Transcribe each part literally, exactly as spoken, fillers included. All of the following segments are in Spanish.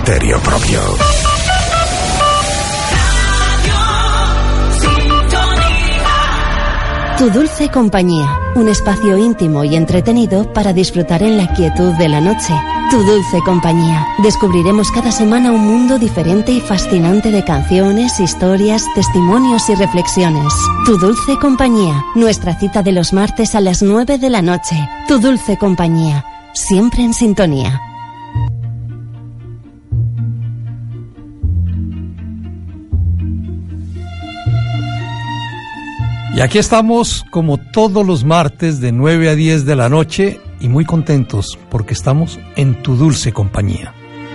criterio propio. Tu dulce compañía, un espacio íntimo y entretenido para disfrutar en la quietud de la noche. Tu dulce compañía. Descubriremos cada semana un mundo diferente y fascinante de canciones, historias, testimonios y reflexiones. Tu dulce compañía, nuestra cita de los martes a las nueve de la noche. Tu dulce compañía, siempre en sintonía. Y aquí estamos como todos los martes de nueve a diez de la noche y muy contentos porque estamos en tu dulce compañía.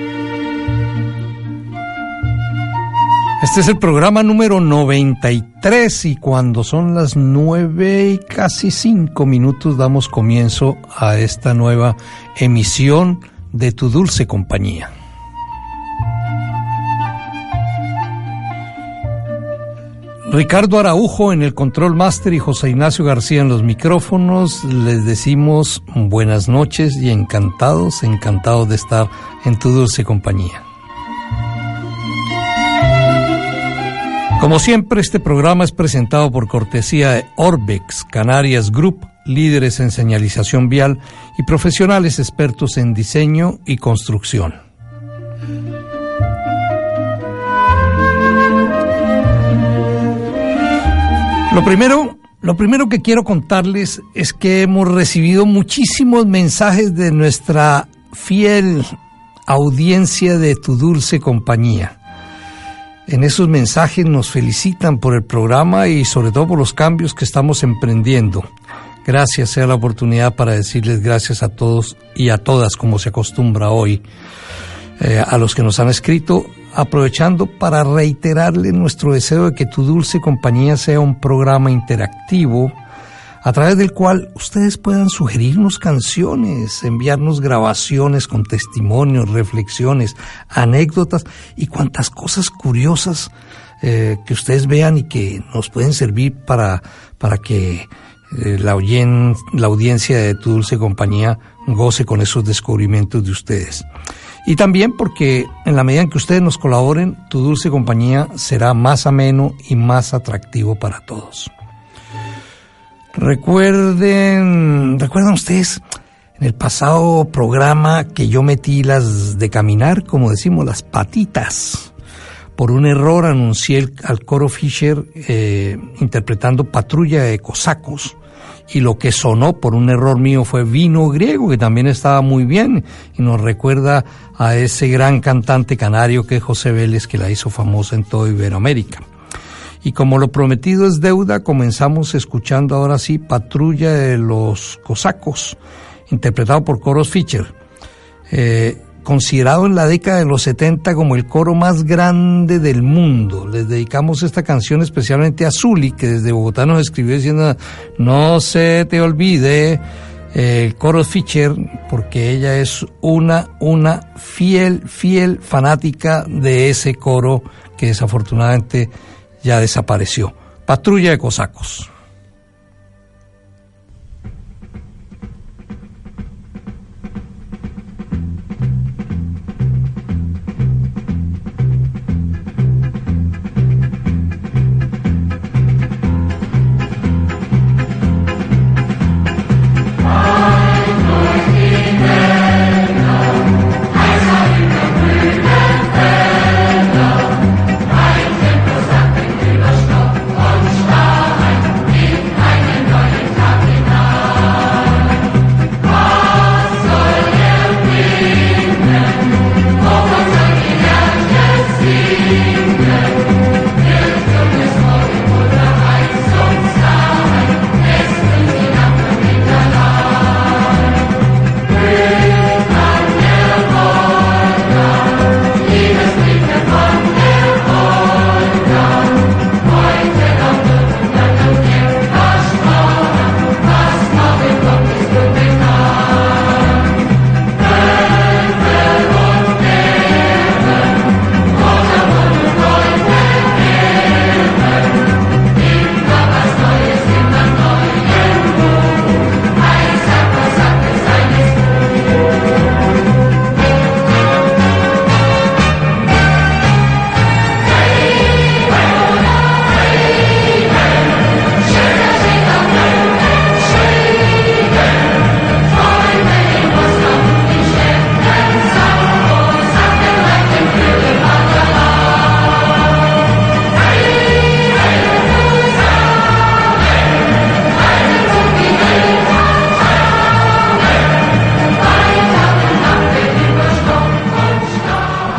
Este es el programa número noventa y tres y cuando son las nueve y casi cinco minutos damos comienzo a esta nueva emisión de tu dulce compañía. Ricardo Araujo en el Control Master y José Ignacio García en los micrófonos. Les decimos buenas noches y encantados, encantados de estar en tu dulce compañía. Como siempre, este programa es presentado por cortesía de Orbex Canarias Group, líderes en señalización vial y profesionales expertos en diseño y construcción. Lo primero, lo primero que quiero contarles es que hemos recibido muchísimos mensajes de nuestra fiel audiencia de tu dulce compañía. En esos mensajes nos felicitan por el programa y sobre todo por los cambios que estamos emprendiendo. Gracias, sea la oportunidad para decirles gracias a todos y a todas, como se acostumbra hoy, eh, a los que nos han escrito, aprovechando para reiterarle nuestro deseo de que tu dulce compañía sea un programa interactivo a través del cual ustedes puedan sugerirnos canciones, enviarnos grabaciones con testimonios, reflexiones, anécdotas y cuantas cosas curiosas eh, que ustedes vean y que nos pueden servir para, para que eh, la, oyen, la audiencia de tu dulce compañía goce con esos descubrimientos de ustedes. Y también porque en la medida en que ustedes nos colaboren, tu dulce compañía será más ameno y más atractivo para todos. Recuerden, recuerdan ustedes en el pasado programa que yo metí las de caminar, como decimos, las patitas. Por un error anuncié el, al coro Fischer eh, interpretando Patrulla de Cosacos. Y lo que sonó por un error mío fue Vino Griego, que también estaba muy bien y nos recuerda a ese gran cantante canario que es José Vélez, que la hizo famosa en toda Iberoamérica. Y como lo prometido es deuda, comenzamos escuchando ahora sí Patrulla de los Cosacos, interpretado por Coros Fischer, eh, considerado en la década de los setenta como el coro más grande del mundo. Les dedicamos esta canción especialmente a Zuli, que desde Bogotá nos escribió diciendo no se te olvide eh, el Coros Fischer, porque ella es una, una fiel, fiel fanática de ese coro que desafortunadamente ya desapareció. Patrulla de Cosacos. Stopp und starr ein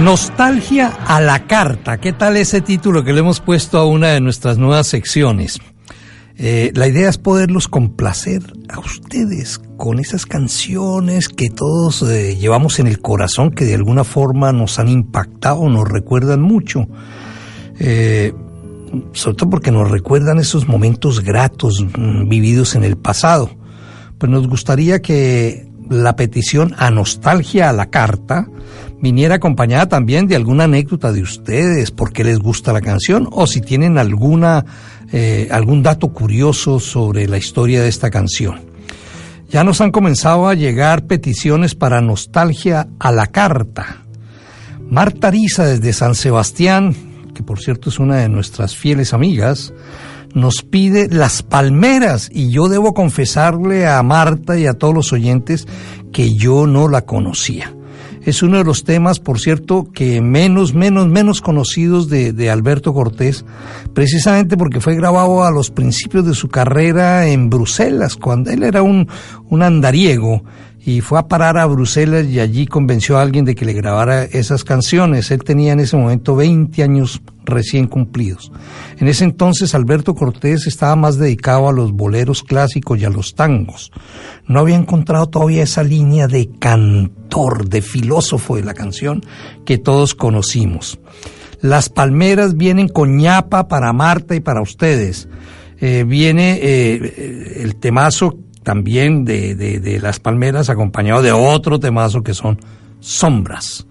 Nostalgia a la carta. ¿Qué tal ese título que le hemos puesto a una de nuestras nuevas secciones? Eh, la idea es poderlos complacer a ustedes con esas canciones que todos eh, llevamos en el corazón, que de alguna forma nos han impactado, nos recuerdan mucho. Eh, sobre todo porque nos recuerdan esos momentos gratos mm, vividos en el pasado. Pues nos gustaría que la petición a Nostalgia a la carta viniera acompañada también de alguna anécdota de ustedes, por qué les gusta la canción, o si tienen alguna eh, algún dato curioso sobre la historia de esta canción. Ya nos han comenzado a llegar peticiones para Nostalgia a la carta. Marta Ariza desde San Sebastián, que por cierto es una de nuestras fieles amigas, nos pide Las Palmeras, y yo debo confesarle a Marta y a todos los oyentes que yo no la conocía. Es uno de los temas, por cierto, que menos, menos, menos conocidos de, de Alberto Cortés, precisamente porque fue grabado a los principios de su carrera en Bruselas, cuando él era un, un andariego, y fue a parar a Bruselas y allí convenció a alguien de que le grabara esas canciones. Él tenía en ese momento veinte años recién cumplidos. En ese entonces Alberto Cortés estaba más dedicado a los boleros clásicos y a los tangos. No había encontrado todavía esa línea de cantor, de filósofo de la canción que todos conocimos. Las Palmeras vienen con ñapa para Marta y para ustedes. Eh, viene eh, el temazo también de, de, de Las Palmeras, acompañado de otro temazo que son Sombras.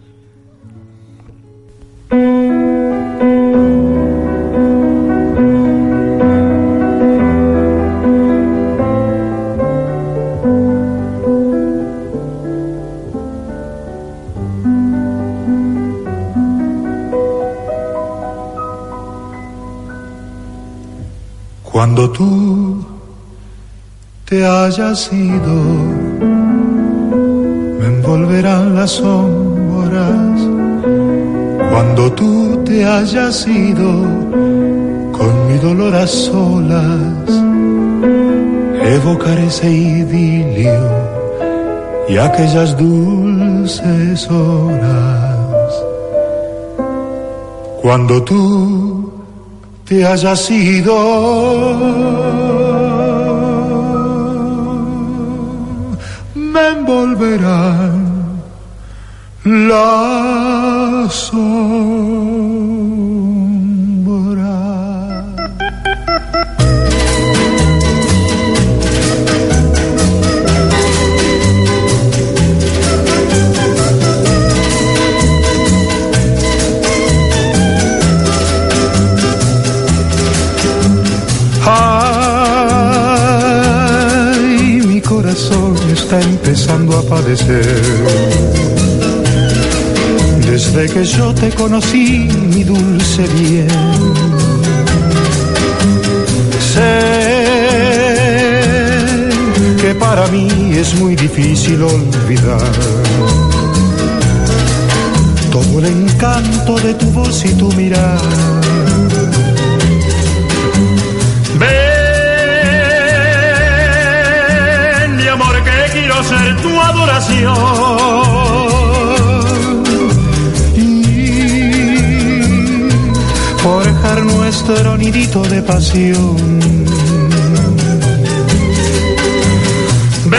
Cuando tú te hayas ido, me envolverán las sombras. Cuando tú te hayas ido, con mi dolor a solas, evocaré ese idilio y aquellas dulces horas. Cuando tú te hayas ido, me envolverán las sombras. Ay, mi corazón está empezando a padecer. Desde que yo te conocí, mi dulce bien, sé que para mí es muy difícil olvidar todo el encanto de tu voz y tu mirada. Ven, mi amor, que quiero ser tu adoración forjar nuestro nidito de pasión. Ven,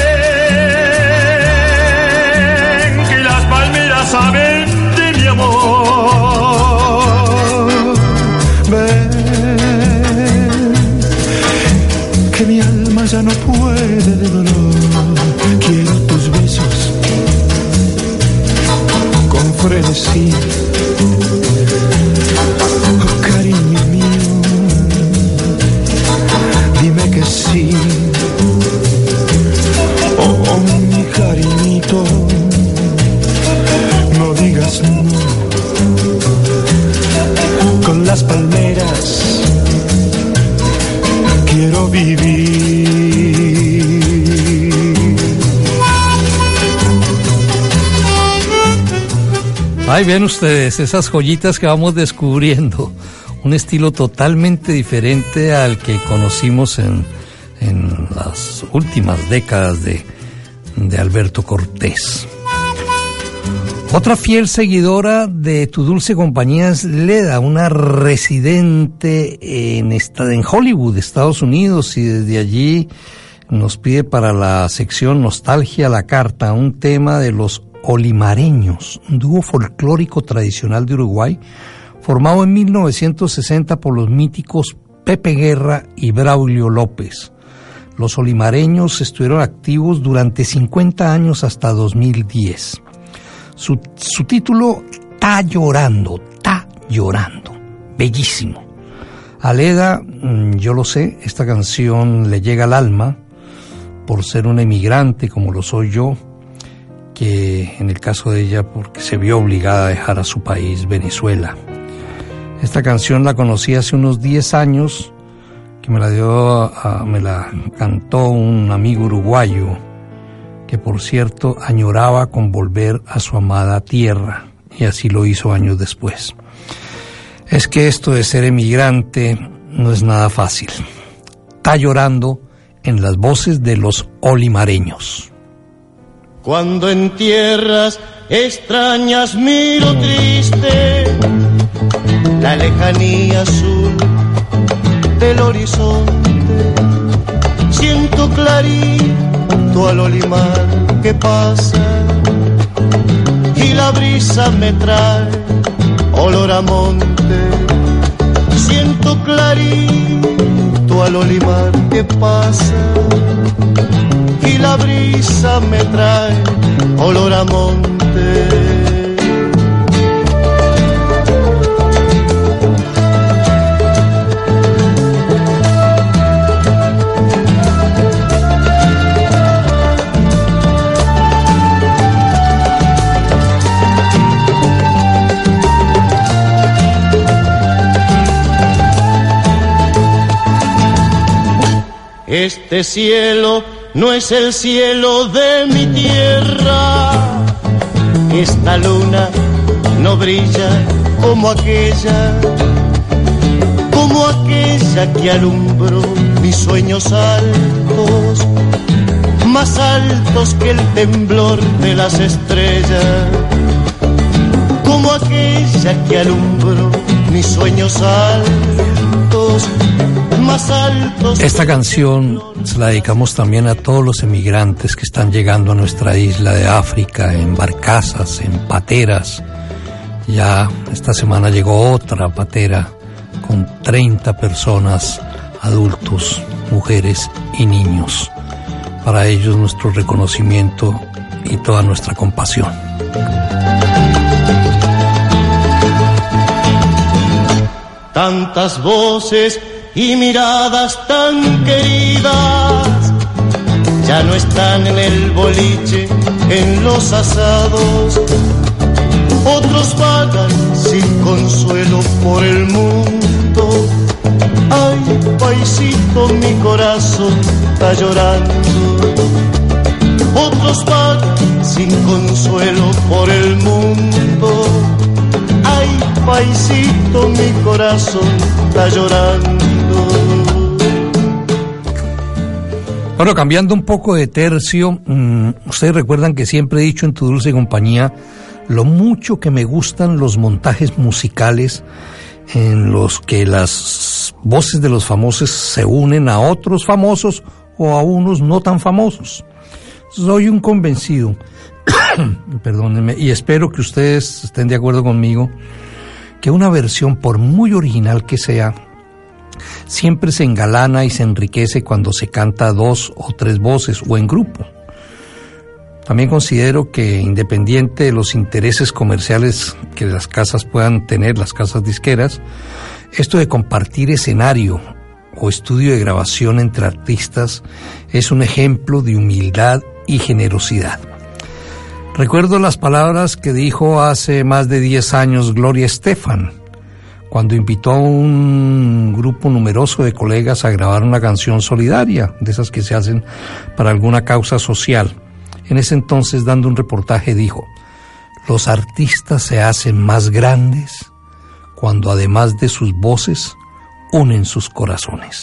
que las palmeras saben de mi amor. Ven, que mi alma ya no puede de dolor. Quiero tus besos con frenesí. Sí, oh, mi cariñito, no digas no. Con las palmeras quiero vivir. Ahí ven ustedes esas joyitas que vamos descubriendo. Un estilo totalmente diferente al que conocimos en, en las últimas décadas de, de Alberto Cortés. Otra fiel seguidora de Tu Dulce Compañía es Leda, una residente en, esta, en Hollywood, Estados Unidos, y desde allí nos pide para la sección Nostalgia la Carta un tema de los Olimareños, un dúo folclórico tradicional de Uruguay, formado en mil novecientos sesenta por los míticos Pepe Guerra y Braulio López. Los Olimareños estuvieron activos durante cincuenta años hasta dos mil diez. Su, su título, Ta Llorando, Ta Llorando, bellísimo. A Leda, yo lo sé, esta canción le llega al alma por ser una emigrante como lo soy yo, que en el caso de ella porque se vio obligada a dejar a su país, Venezuela. Esta canción la conocí hace unos diez años, que me la dio, a, me la cantó un amigo uruguayo, que por cierto añoraba con volver a su amada tierra, y así lo hizo años después. Es que esto de ser emigrante no es nada fácil. Está llorando en las voces de los Olimareños. Cuando en tierras extrañas miro triste la lejanía azul del horizonte, siento clarito al olimar que pasa y la brisa me trae olor a monte. Siento clarito al olimar que pasa y la brisa me trae olor a monte. Este cielo no es el cielo de mi tierra, esta luna no brilla como aquella, como aquella que alumbró mis sueños altos, más altos que el temblor de las estrellas, como aquella que alumbró mis sueños altos. Esta canción se la dedicamos también a todos los emigrantes que están llegando a nuestra isla de África en barcazas, en pateras. Ya esta semana llegó otra patera con treinta personas, adultos, mujeres y niños. Para ellos nuestro reconocimiento y toda nuestra compasión. Tantas voces y miradas tan queridas ya no están en el boliche, en los asados. Otros vagan sin consuelo por el mundo. Ay, paisito, mi corazón está llorando. Otros vagan sin consuelo por el mundo. Ay, paisito, mi corazón está llorando. Bueno, cambiando un poco de tercio, mmm, ustedes recuerdan que siempre he dicho en Tu Dulce Compañía lo mucho que me gustan los montajes musicales en los que las voces de los famosos se unen a otros famosos o a unos no tan famosos. Soy un convencido, perdónenme, y espero que ustedes estén de acuerdo conmigo, que una versión, por muy original que sea, siempre se engalana y se enriquece cuando se canta a dos o tres voces o en grupo. También considero que, independiente de los intereses comerciales que las casas puedan tener, las casas disqueras, esto de compartir escenario o estudio de grabación entre artistas es un ejemplo de humildad y generosidad. Recuerdo las palabras que dijo hace más de diez años Gloria Estefan, cuando invitó a un grupo numeroso de colegas a grabar una canción solidaria, de esas que se hacen para alguna causa social. En ese entonces, dando un reportaje, dijo: los artistas se hacen más grandes cuando, además de sus voces, unen sus corazones.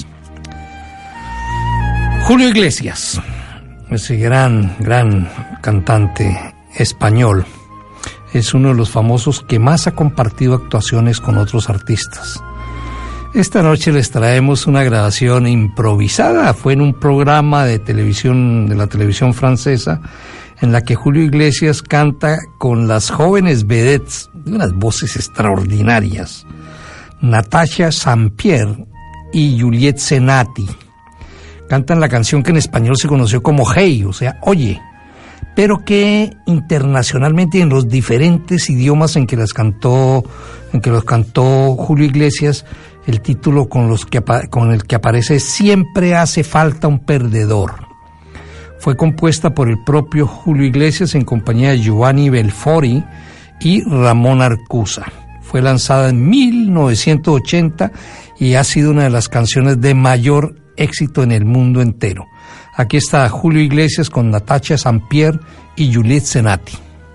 Julio Iglesias, ese gran, gran cantante español, es uno de los famosos que más ha compartido actuaciones con otros artistas. Esta noche les traemos una grabación improvisada, fue en un programa de televisión, de la televisión francesa, en la que Julio Iglesias canta con las jóvenes vedettes, de unas voces extraordinarias, Natacha Saint-Pierre y Juliette Zenati. Cantan la canción que en español se conoció como Hey, o sea, oye, pero que internacionalmente en los diferentes idiomas en que las cantó, en que los cantó Julio Iglesias, el título con los que con el que aparece Siempre hace falta un perdedor. Fue compuesta por el propio Julio Iglesias en compañía de Giovanni Belfori y Ramón Arcusa. Fue lanzada en mil novecientos ochenta y ha sido una de las canciones de mayor éxito en el mundo entero. Aquí está Julio Iglesias con Natacha Saint-Pierre y Juliette Zenati.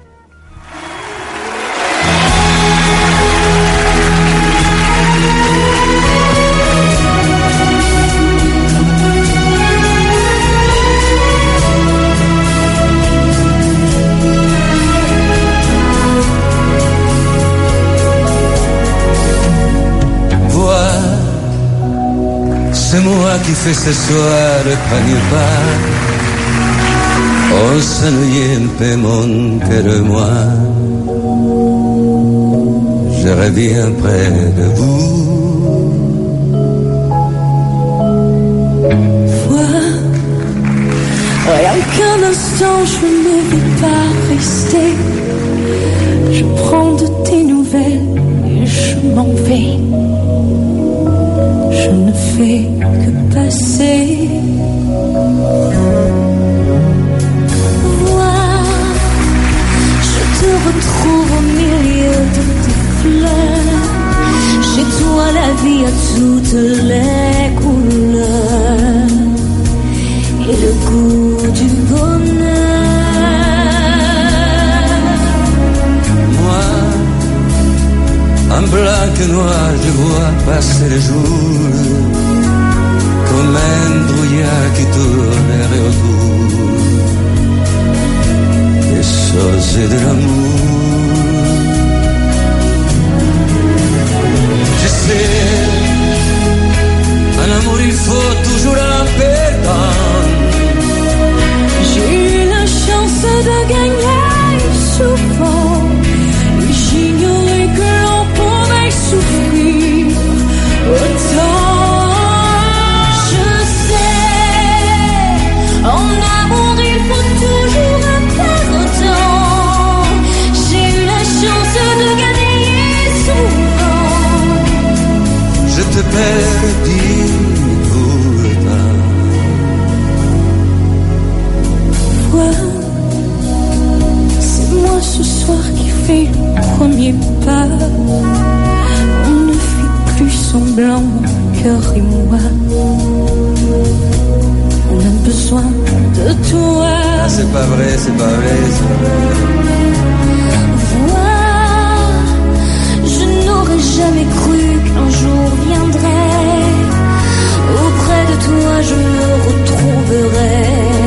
C'est moi qui fais ce soir le premier pas. Oh, s'ennuyer un peu mon cœur, moi. Je reviens près de vous. Vois, rien qu'un instant, je ne vais pas rester. Je prends de tes nouvelles et je m'en vais. Je ne fais que passer. Vois, je te retrouve au milieu de tes fleurs. Chez toi la vie a toutes les couleurs et le goût du bonheur. Moi, en blanc et noir, je vois passer les jours comme un brouillard qui tournerait autour des choses de l'amour. Je sais, en amour il faut toujours un perdant. J'ai eu la chance de gagner souvent. J'ignorais que l'on pouvait souffrir autant. Je sais, en amour il faut toujours un perdant. J'ai eu la chance de gagner souvent. Je te perdis pourtant. Vois, c'est moi ce soir qui fais le premier pas. On ne fait plus semblant, mon cœur et moi. On a besoin de toi. Ah, c'est pas vrai, c'est pas vrai, c'est pas vrai. Vois, je n'aurais jamais cru qu'un jour viendrait. Auprès de toi je me retrouverai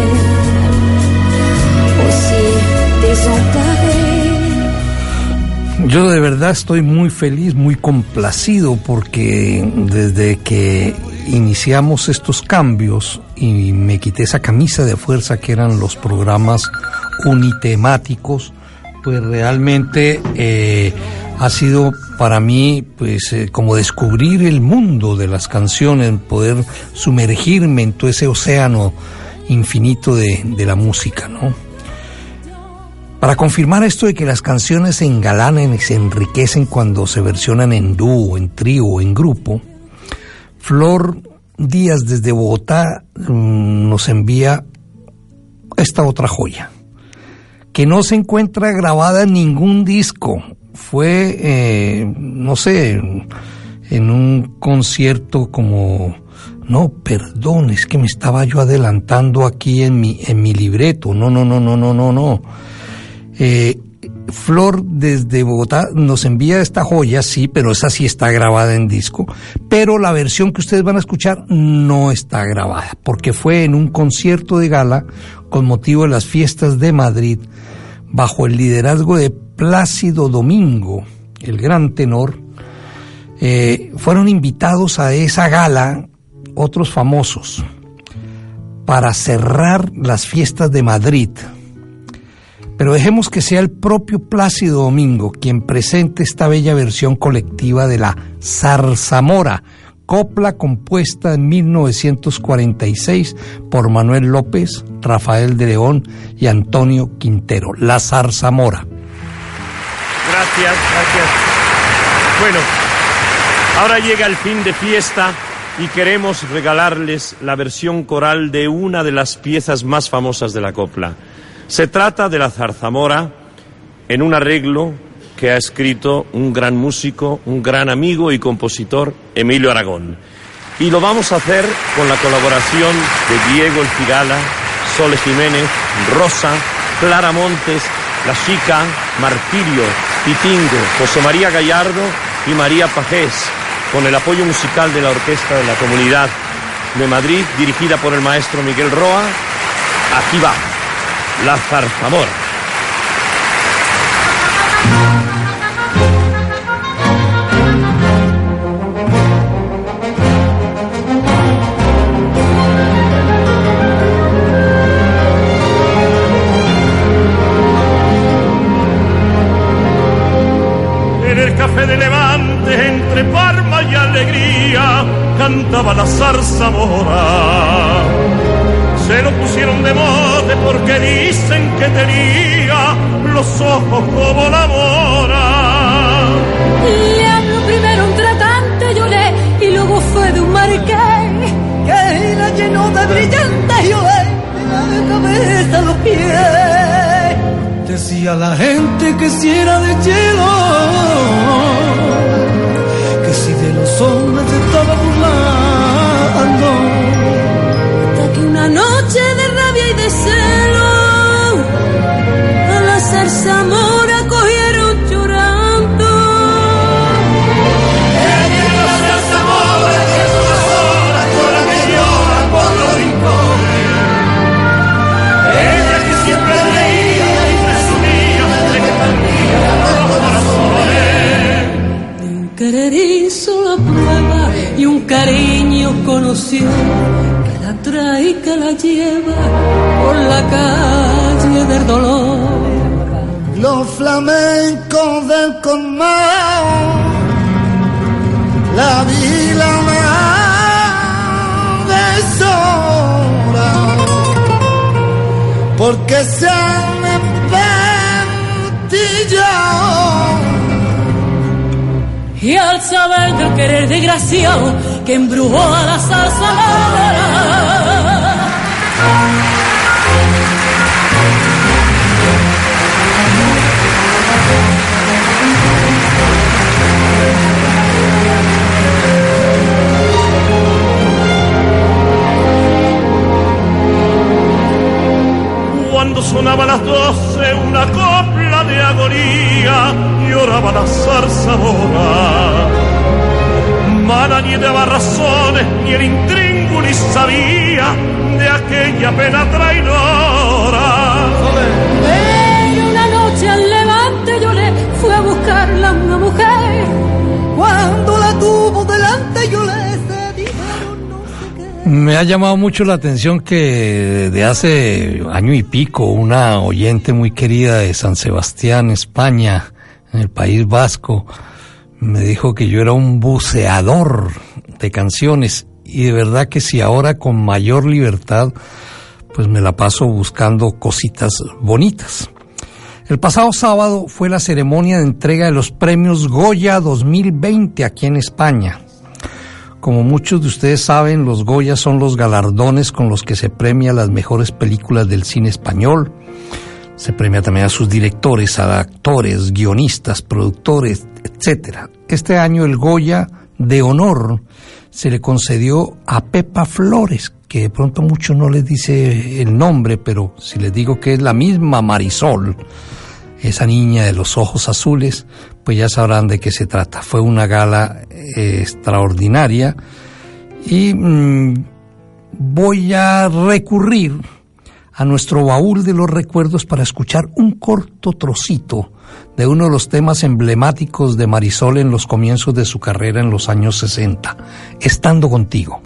aussi désemparé. Yo de verdad estoy muy feliz, muy complacido, porque desde que iniciamos estos cambios y me quité esa camisa de fuerza que eran los programas unitemáticos, pues realmente eh, ha sido para mí pues eh, como descubrir el mundo de las canciones, poder sumergirme en todo ese océano infinito de, de la música, ¿no? Para confirmar esto de que las canciones se engalanan y se enriquecen cuando se versionan en dúo, en trío, en grupo, Flor Díaz desde Bogotá mmm, nos envía esta otra joya, que no se encuentra grabada en ningún disco. Fue, eh, no sé, en un concierto como... No, perdón, es que me estaba yo adelantando aquí en mi, en mi libreto. No, no, no, no, no, no, no. Eh, Flor desde Bogotá nos envía esta joya, sí, pero esa sí está grabada en disco, pero la versión que ustedes van a escuchar no está grabada, porque fue en un concierto de gala con motivo de las fiestas de Madrid, bajo el liderazgo de Plácido Domingo, el gran tenor, eh, fueron invitados a esa gala otros famosos para cerrar las fiestas de Madrid. Pero dejemos que sea el propio Plácido Domingo quien presente esta bella versión colectiva de la Zarzamora, copla compuesta en mil novecientos cuarenta y seis por Manuel López, Rafael de León y Antonio Quintero. La Zarzamora. Gracias, gracias. Bueno, ahora llega el fin de fiesta y queremos regalarles la versión coral de una de las piezas más famosas de la copla. Se trata de la Zarzamora en un arreglo que ha escrito un gran músico, un gran amigo y compositor, Emilio Aragón. Y lo vamos a hacer con la colaboración de Diego El Cigala, Sole Jiménez, Rosa, Clara Montes, La Chica, Martirio, Pitingo, José María Gallardo y María Pajés, con el apoyo musical de la Orquesta de la Comunidad de Madrid, dirigida por el maestro Miguel Roa. Aquí va, la Zarzamora. Café de Levante, entre Parma y alegría, cantaba la Zarzamora. Se lo pusieron de mote porque dicen que tenía los ojos como la mora. Le habló primero un tratante, lloré, y luego fue de un marqués que la llenó de brillantes, lloré, de la cabeza a los pies. Decía la gente que si era de hielo, que si de los hombres se estaba burlando. Hasta que una noche de rabia y de celo a la Zarzamora cogieron llorando. Ella es la Zarzamora, que es una sola, con la que llora por los rincones. Ella que siempre reía y presumía de que partía los corazones. De un querer hizo la prueba y un cariño conoció, que la trae y que la lleva por la calle del dolor. Los flamencos del colmao, la vila me deshora, porque se han empestillado. Y al saber del querer desgraciado que embrujó a la Zarzamora, cuando sonaba las doce una copla de agonía, lloraba la Zarzamora. Mala ni daba razones, ni el intríngulis sabía de aquella pena traidora. y una noche al levante yo le fui a buscarla una mujer. Cuando la tuvo delante yo le se dijeron no sé qué. Me ha llamado mucho la atención que de hace año y pico una oyente muy querida de San Sebastián, España, en el País Vasco, me dijo que yo era un buceador de canciones, y de verdad que sí, ahora con mayor libertad pues me la paso buscando cositas bonitas. El pasado sábado fue la ceremonia de entrega de los premios Goya dos mil veinte aquí en España. Como muchos de ustedes saben, los Goya son los galardones con los que se premia las mejores películas del cine español. Se premia también a sus directores, a actores, guionistas, productores, etcétera. Este año el Goya de honor se le concedió a Pepa Flores, que de pronto mucho no les dice el nombre, pero si les digo que es la misma Marisol, esa niña de los ojos azules, pues ya sabrán de qué se trata. Fue una gala eh, extraordinaria y mmm, voy a recurrir a nuestro baúl de los recuerdos para escuchar un corto trocito de uno de los temas emblemáticos de Marisol en los comienzos de su carrera en los años sesenta, Estando Contigo.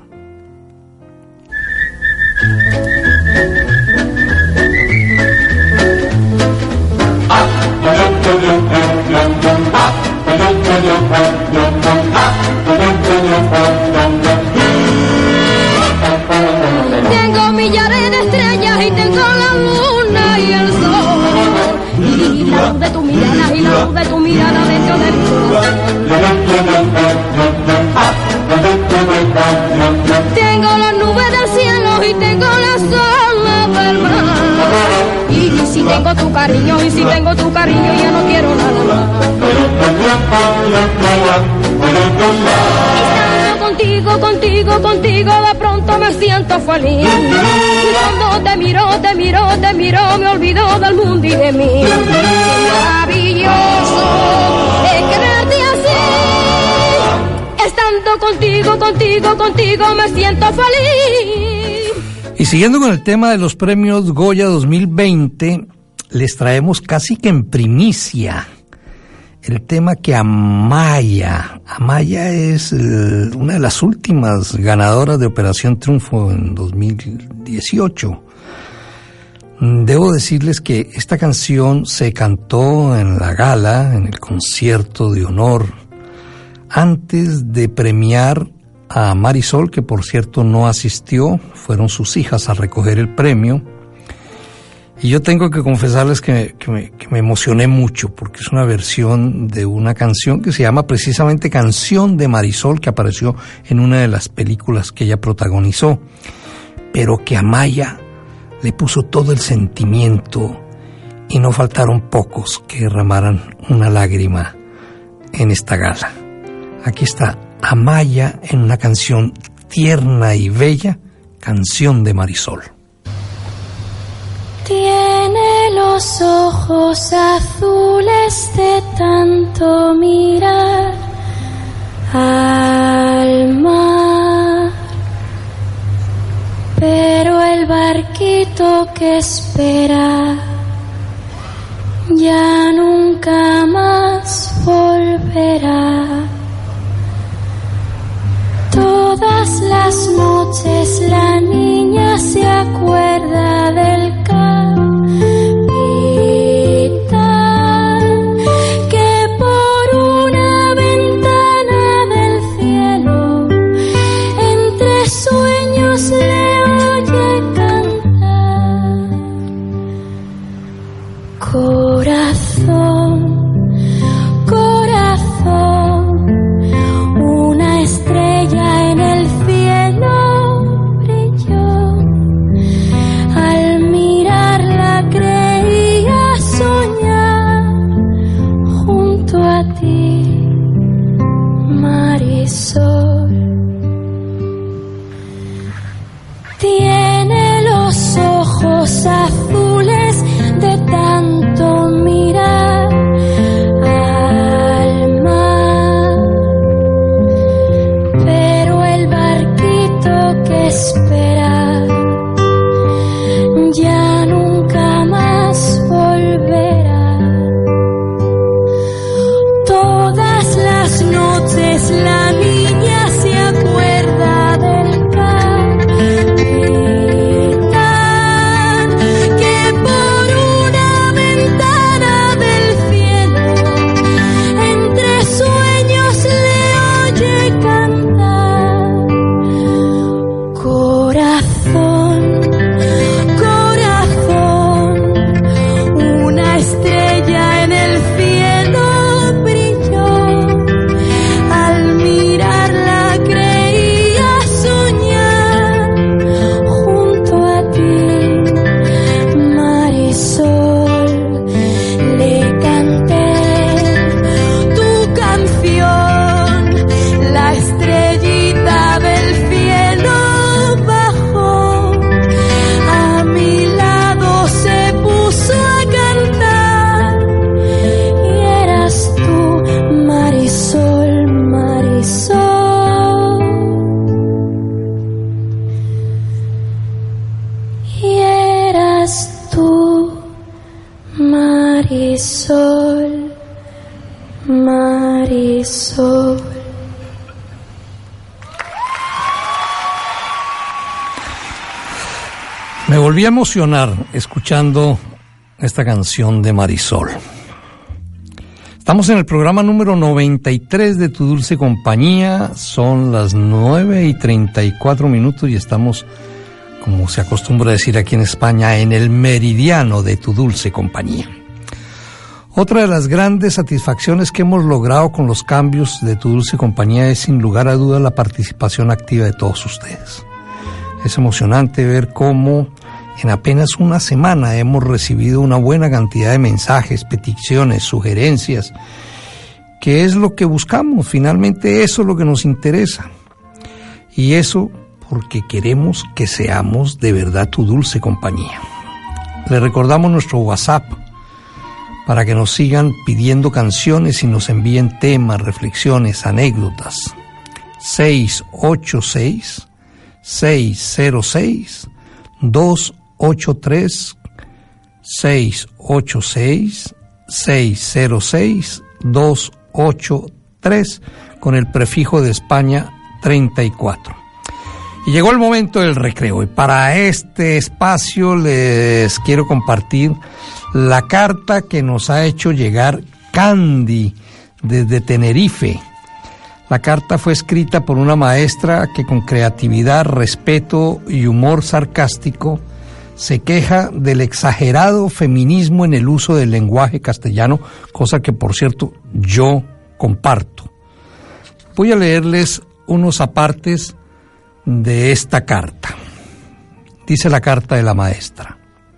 Tengo millares de estrellas y tengo la luna y el sol, y la luz de tu mirada y la luz de tu mirada dentro del corazón. Tengo las nubes del cielo y tengo las olas del mar, y si tengo tu cariño y si tengo tu cariño ya no quiero nada más. Estando contigo, contigo, contigo de pronto me siento feliz, y cuando te miro, te miro, te miro me olvido del mundo y de mí. Qué maravilloso es quererte así. Estando contigo, contigo, contigo me siento feliz. Y siguiendo con el tema de los premios Goya dos mil veinte, les traemos casi que en primicia el tema que Amaya, Amaya es eh, una de las últimas ganadoras de Operación Triunfo en dos mil dieciocho. Debo decirles que esta canción se cantó en la gala, en el concierto de honor, antes de premiar a Marisol, que por cierto no asistió, fueron sus hijas a recoger el premio. Y yo tengo que confesarles que, que, me, que me emocioné mucho, porque es una versión de una canción que se llama precisamente Canción de Marisol, que apareció en una de las películas que ella protagonizó, pero que Amaya le puso todo el sentimiento y no faltaron pocos que derramaran una lágrima en esta gala. Aquí está Amaya en una canción tierna y bella, Canción de Marisol. Tiene los ojos azules de tanto mirar al mar, pero el barquito que espera ya nunca más volverá. Todas las noches la niña se acuerda del capitán que por una ventana del cielo entre sueños le oye cantar. Corazón, corazón, una estrella en el cielo brilló. Al mirarla creía soñar junto a ti, Marisol. Tiene los ojos azules de tanto mirar al mar, pero el barquito que espera ya nunca más volverá. Todas las noches la niña se acuerda del capitán que por una ventana del cielo entre sueños le oye cantar. Corazón, corazón, una estrella en el cielo brilló. Al mirar Marisol. Me volví a emocionar escuchando esta canción de Marisol. Estamos en el programa número noventa y tres de Tu Dulce Compañía. Son las nueve y treinta y cuatro minutos y estamos, como se acostumbra decir aquí en España, en el meridiano de Tu Dulce Compañía. Otra de las grandes satisfacciones que hemos logrado con los cambios de Tu Dulce Compañía es, sin lugar a dudas, la participación activa de todos ustedes. Es emocionante ver cómo en apenas una semana hemos recibido una buena cantidad de mensajes, peticiones, sugerencias, que es lo que buscamos. Finalmente eso es lo que nos interesa. Y eso porque queremos que seamos de verdad Tu Dulce Compañía. Les recordamos nuestro WhatsApp para que nos sigan pidiendo canciones y nos envíen temas, reflexiones, anécdotas. seis ocho seis, seis cero seis, dos ocho tres, seis ocho seis, seis cero seis, dos ocho tres, con el prefijo de España treinta y cuatro. Y llegó el momento del recreo, y para este espacio les quiero compartir la carta que nos ha hecho llegar Candy desde Tenerife. La carta fue escrita por una maestra que con creatividad, respeto y humor sarcástico se queja del exagerado feminismo en el uso del lenguaje castellano, cosa que, por cierto, yo comparto. Voy a leerles unos apartes de esta carta. Dice la carta de la maestra: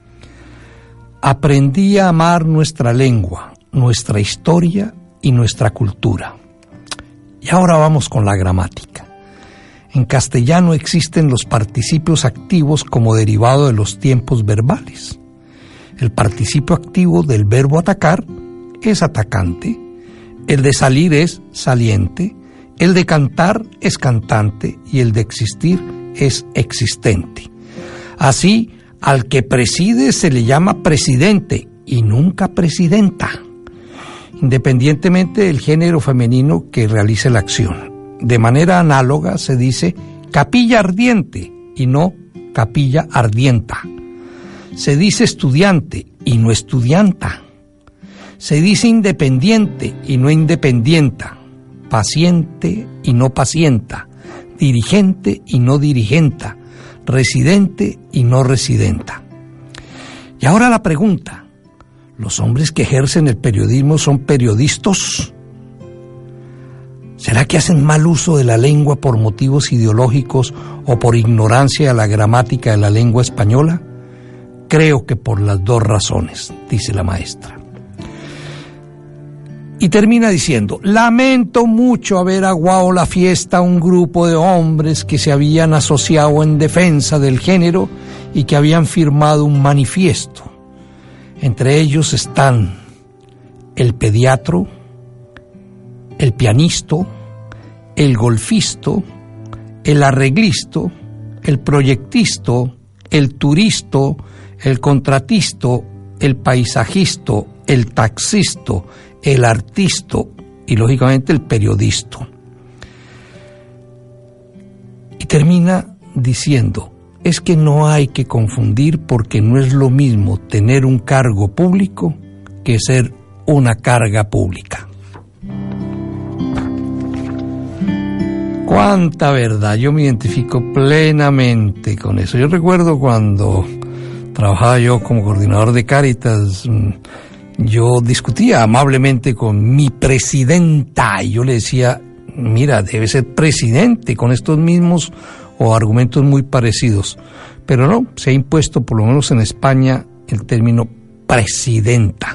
aprendí a amar nuestra lengua, nuestra historia y nuestra cultura. Y ahora vamos con la gramática. En castellano existen los participios activos como derivado de los tiempos verbales. El participio activo del verbo atacar es atacante, el de salir es saliente, el de cantar es cantante y el de existir es existente. Así, al que preside se le llama presidente y nunca presidenta, independientemente del género femenino que realice la acción. De manera análoga se dice capilla ardiente y no capilla ardienta. Se dice estudiante y no estudianta. Se dice independiente y no independienta. Paciente y no pacienta. Dirigente y no dirigenta. Residente y no residenta. Y ahora la pregunta: ¿los hombres que ejercen el periodismo son periodistas? ¿Será que hacen mal uso de la lengua por motivos ideológicos o por ignorancia de la gramática de la lengua española? Creo que por las dos razones, dice la maestra. Y termina diciendo: lamento mucho haber aguado la fiesta a un grupo de hombres que se habían asociado en defensa del género y que habían firmado un manifiesto. Entre ellos están el pediatro, el pianisto, el golfisto, el arreglisto, el proyectisto, el turisto, el contratisto, el paisajisto, el taxisto, el artisto y lógicamente el periodista. Y termina diciendo: es que no hay que confundir, porque no es lo mismo tener un cargo público que ser una carga pública. Cuánta verdad, yo me identifico plenamente con eso. Yo recuerdo cuando trabajaba yo como coordinador de Cáritas, yo discutía amablemente con mi presidenta y yo le decía: mira, debe ser presidente, con estos mismos o argumentos muy parecidos. Pero no, se ha impuesto, por lo menos en España, el término presidenta.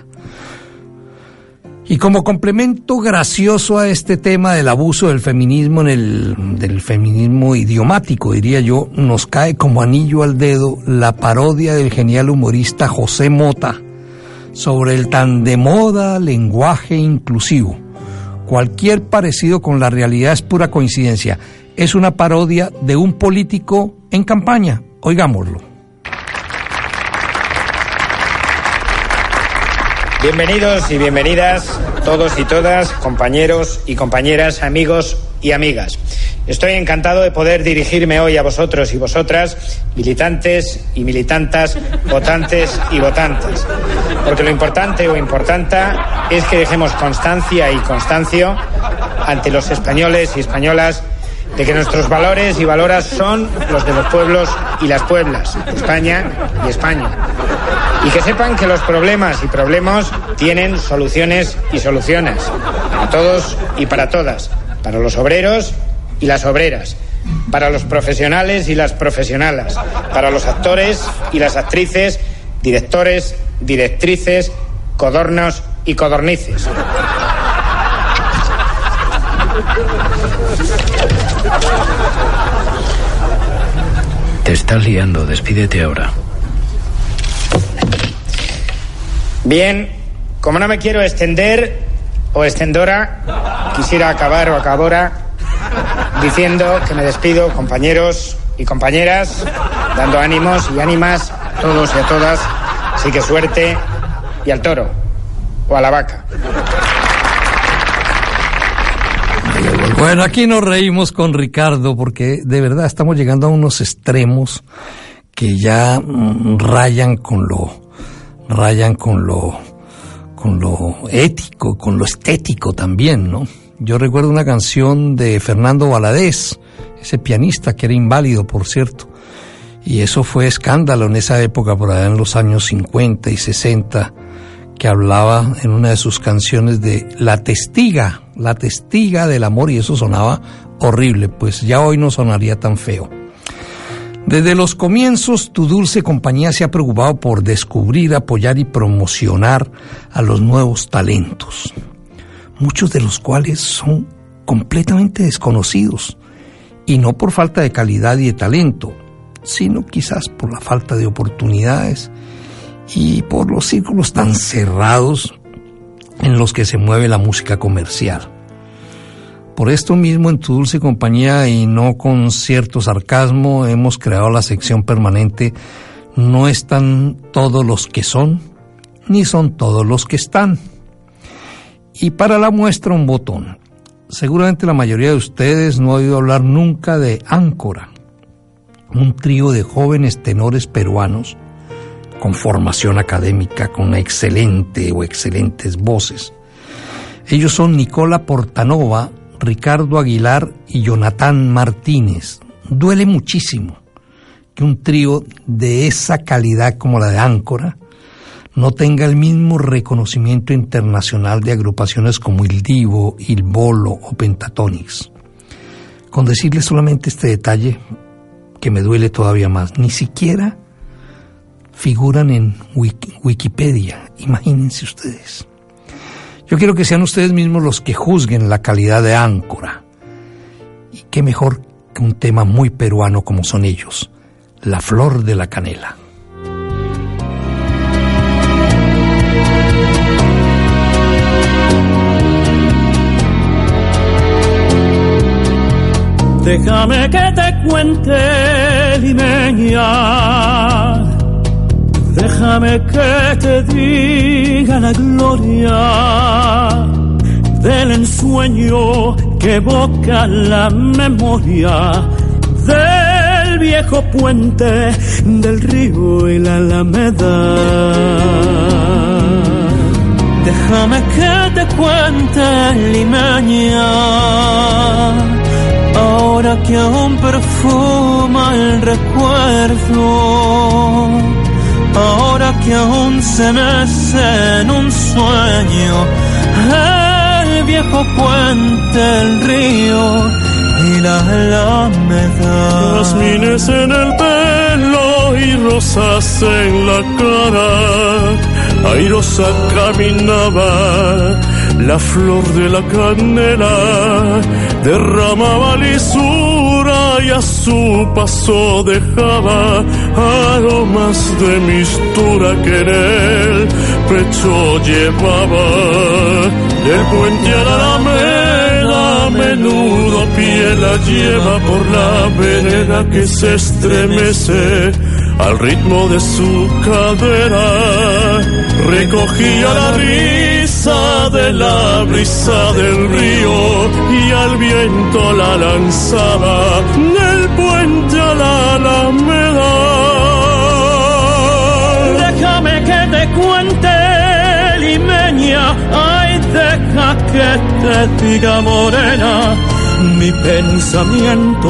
Y como complemento gracioso a este tema del abuso del feminismo, en el del feminismo idiomático, diría yo, nos cae como anillo al dedo la parodia del genial humorista José Mota sobre el tan de moda lenguaje inclusivo. Cualquier parecido con la realidad es pura coincidencia. Es una parodia de un político en campaña. Oigámoslo. Bienvenidos y bienvenidas todos y todas, compañeros y compañeras, amigos y amigas. Estoy encantado de poder dirigirme hoy a vosotros y vosotras, militantes y militantas, votantes y votantes. Porque lo importante o importanta es que dejemos constancia y constancio ante los españoles y españolas de que nuestros valores y valoras son los de los pueblos y las pueblas, España y España. Y que sepan que los problemas y problemas tienen soluciones y soluciones, para todos y para todas, para los obreros y las obreras, para los profesionales y las profesionalas, para los actores y las actrices, directores, directrices, codornos y codornices. Te estás liando, despídete ahora. Bien, como no me quiero extender o extendora, quisiera acabar o acabora diciendo que me despido, compañeros y compañeras, dando ánimos y ánimas a todos y a todas, así que suerte y al toro o a la vaca. Bueno, aquí nos reímos con Ricardo porque de verdad estamos llegando a unos extremos que ya mm, rayan con lo rayan con lo con lo ético, con lo estético también, ¿no? Yo recuerdo una canción de Fernando Valadez, ese pianista que era inválido, por cierto, y eso fue escándalo en esa época, por allá en los años cincuenta y sesenta, que hablaba en una de sus canciones de la testiga, la testiga del amor, y eso sonaba horrible, pues ya hoy no sonaría tan feo. Desde los comienzos, Tu Dulce Compañía se ha preocupado por descubrir, apoyar y promocionar a los nuevos talentos, muchos de los cuales son completamente desconocidos, y no por falta de calidad y de talento, sino quizás por la falta de oportunidades y por los círculos tan cerrados en los que se mueve la música comercial. Por esto mismo, en Tu Dulce Compañía, y no con cierto sarcasmo, hemos creado la sección permanente No están todos los que son, ni son todos los que están. Y para la muestra, un botón. Seguramente la mayoría de ustedes no ha oído hablar nunca de Áncora, un trío de jóvenes tenores peruanos con formación académica, con excelente o excelentes voces. Ellos son Nicola Portanova, Ricardo Aguilar y Jonathan Martínez. Duele muchísimo que un trío de esa calidad como la de Áncora no tenga el mismo reconocimiento internacional de agrupaciones como Il Divo, Il Bolo o Pentatonix. Con decirles solamente este detalle que me duele todavía más, ni siquiera figuran en Wiki, Wikipedia, imagínense ustedes. Yo quiero que sean ustedes mismos los que juzguen la calidad de Áncora. Y qué mejor que un tema muy peruano como son ellos, La Flor de la Canela. Déjame que te cuente, limeña, déjame que te diga la gloria del ensueño que evoca la memoria del viejo puente del río y la alameda. Déjame que te cuente, limeña, ahora que aún perfuma el recuerdo, ahora que aún se mece en un sueño el viejo puente, el río y la alameda. Jazmines en el pelo y rosas en la cara, airosa caminaba la flor de la canela, derramaba lisura y a su paso dejaba aromas de mistura que en el pecho llevaba. Del puente a la alameda, a menudo pie la lleva por la vereda que se estremece al ritmo de su cadera, recogía la risa de la brisa del río y al viento la lanzaba del puente a la alameda. Déjame que te cuente, limeña, ay, deja que te diga, morena, mi pensamiento,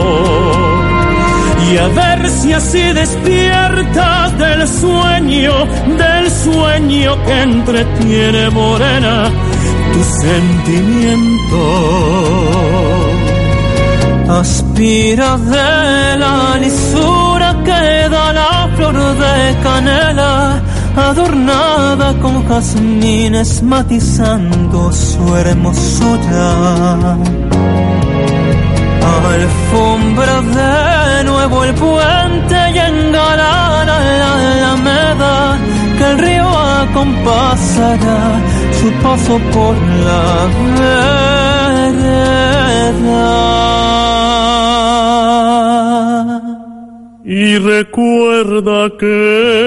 y a ver si así despiertas del sueño, del sueño que entretiene, morena, tu sentimiento. Aspira de la lisura que da la flor de canela, adornada con jazmines matizando su hermosura. Alfombra de nuevo el puente y engalana la alameda, que el río acompasará su paso por la vereda. Y recuerda que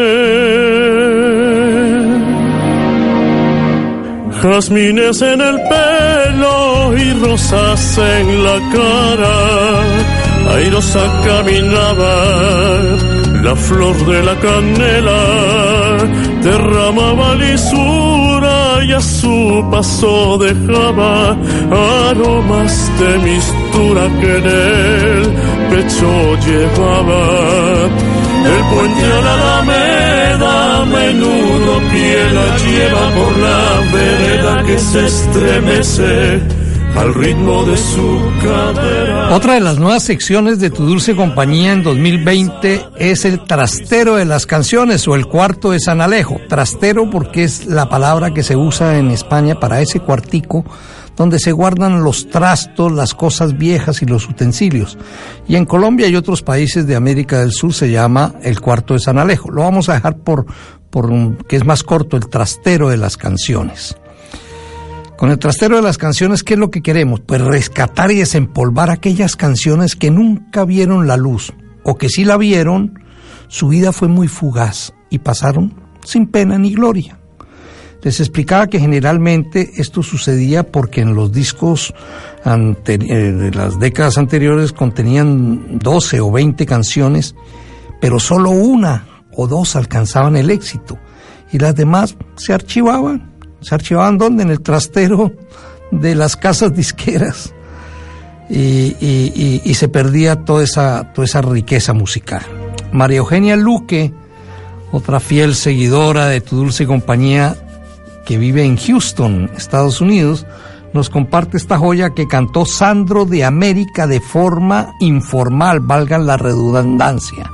jazmines en el pelo y rosas en la cara, airosa caminaba la flor de la canela, derramaba lisura y a su paso dejaba aromas de mistura que en el pecho llevaba. El puente a la alameda a menudo pie la lleva por la vereda que se estremece al ritmo de su cadera. Otra de las nuevas secciones de Tu Dulce Compañía en dos mil veinte es el trastero de las canciones, o el cuarto de San Alejo. Trastero porque es la palabra que se usa en España para ese cuartico donde se guardan los trastos, las cosas viejas y los utensilios. Y en Colombia y otros países de América del Sur se llama el cuarto de San Alejo. Lo vamos a dejar por, por un, que es más corto, el trastero de las canciones. Con el trastero de las canciones, ¿qué es lo que queremos? Pues rescatar y desempolvar aquellas canciones que nunca vieron la luz, o que si la vieron, su vida fue muy fugaz y pasaron sin pena ni gloria. Les explicaba que generalmente esto sucedía porque en los discos ante, eh, de las décadas anteriores contenían doce o veinte canciones, pero solo una o dos alcanzaban el éxito y las demás se archivaban. ¿Se archivaban dónde? En el trastero de las casas disqueras y, y, y, y se perdía toda esa, toda esa riqueza musical. María Eugenia Luque, otra fiel seguidora de Tu Dulce Compañía, que vive en Houston, Estados Unidos, nos comparte esta joya que cantó Sandro de América de forma informal, valga la redundancia.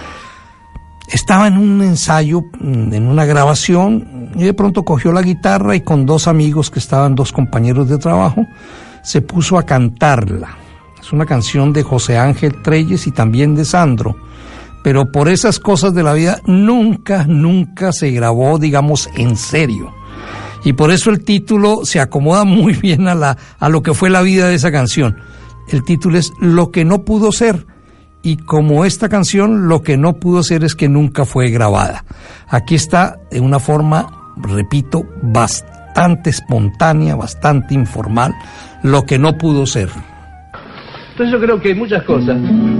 Estaba en un ensayo, en una grabación, y de pronto cogió la guitarra y con dos amigos que estaban, dos compañeros de trabajo, se puso a cantarla. Es una canción de José Ángel Treyes y también de Sandro, pero por esas cosas de la vida nunca, nunca se grabó, digamos, en serio. Y por eso el título se acomoda muy bien a, la, a lo que fue la vida de esa canción. El título es Lo que no pudo ser. Y como esta canción, lo que no pudo ser es que nunca fue grabada. Aquí está de una forma, repito, bastante espontánea, bastante informal, lo que no pudo ser. Entonces yo creo que hay muchas cosas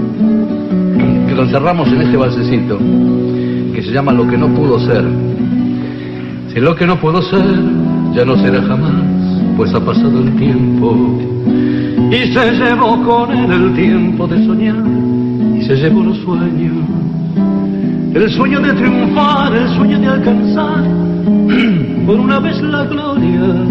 que lo encerramos en este balsecito, que se llama Lo que no pudo ser. Si lo que no pudo ser ya no será jamás, pues ha pasado el tiempo y se llevó con él el tiempo de soñar. Y se llevó los sueños, el sueño de triunfar, el sueño de alcanzar por una vez la gloria.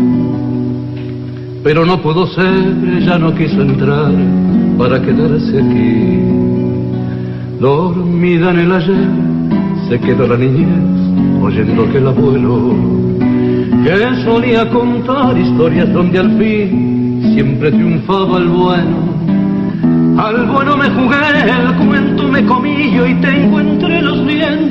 Pero no pudo ser, ya no quiso entrar para quedarse aquí. Dormida en el ayer, se quedó la niñez, oyendo que el abuelo, que solía contar historias donde al fin siempre triunfaba el bueno. Al bueno me jugué, el cuento me comí yo y tengo entre los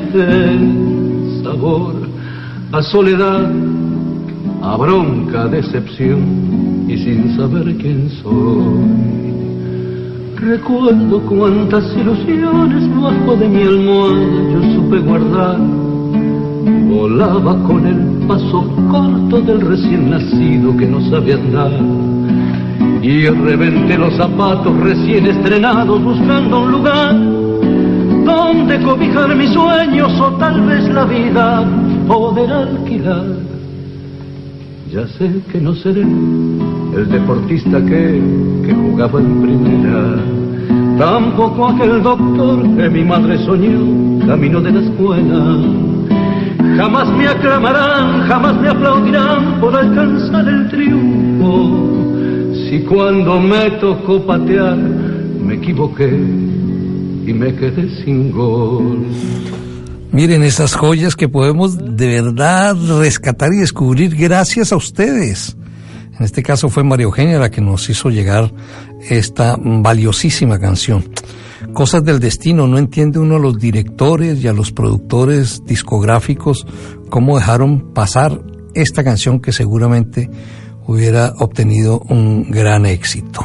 dientes sabor a soledad, a bronca, decepción y sin saber quién soy. Recuerdo cuántas ilusiones bajo de mi almohada yo supe guardar. Volaba con el paso corto del recién nacido que no sabe andar. Y reventé los zapatos recién estrenados buscando un lugar donde cobijar mis sueños o tal vez la vida poder alquilar. Ya sé que no seré el deportista que, que jugaba en primera, tampoco aquel doctor que mi madre soñó camino de la escuela. Jamás me aclamarán, jamás me aplaudirán por alcanzar el triunfo. Si cuando me tocó patear me equivoqué y me quedé sin gol. Miren esas joyas que podemos de verdad rescatar y descubrir gracias a ustedes. En este caso fue María Eugenia la que nos hizo llegar esta valiosísima canción. Cosas del destino, no entiende uno a los directores y a los productores discográficos cómo dejaron pasar esta canción que seguramente hubiera obtenido un gran éxito.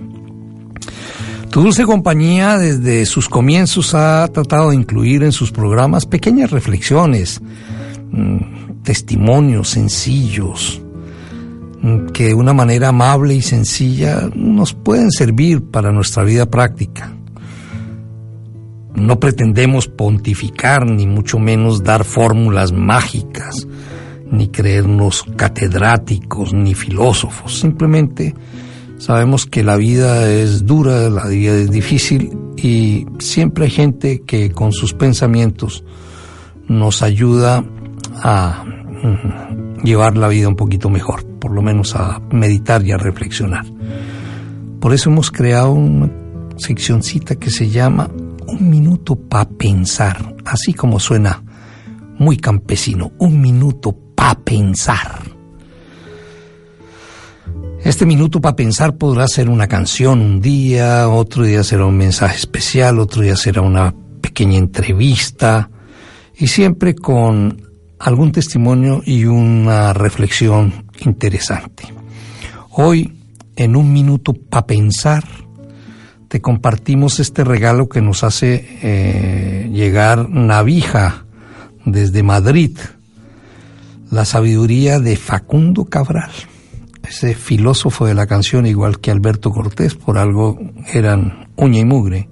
Tu Dulce Compañía desde sus comienzos ha tratado de incluir en sus programas pequeñas reflexiones, testimonios sencillos, que de una manera amable y sencilla nos pueden servir para nuestra vida práctica. No pretendemos pontificar, ni mucho menos dar fórmulas mágicas, ni creernos catedráticos, ni filósofos. Simplemente sabemos que la vida es dura, la vida es difícil, y siempre hay gente que con sus pensamientos nos ayuda a llevar la vida un poquito mejor, por lo menos a meditar y a reflexionar. Por eso hemos creado una seccioncita que se llama Un Minuto para Pensar, así como suena muy campesino, un minuto para pensar. Este minuto para pensar podrá ser una canción un día, otro día será un mensaje especial, otro día será una pequeña entrevista, y siempre con algún testimonio y una reflexión interesante. Hoy, en Un Minuto para Pensar, te compartimos este regalo que nos hace eh, llegar Navija desde Madrid, la sabiduría de Facundo Cabral, ese filósofo de la canción, igual que Alberto Cortés, por algo eran uña y mugre,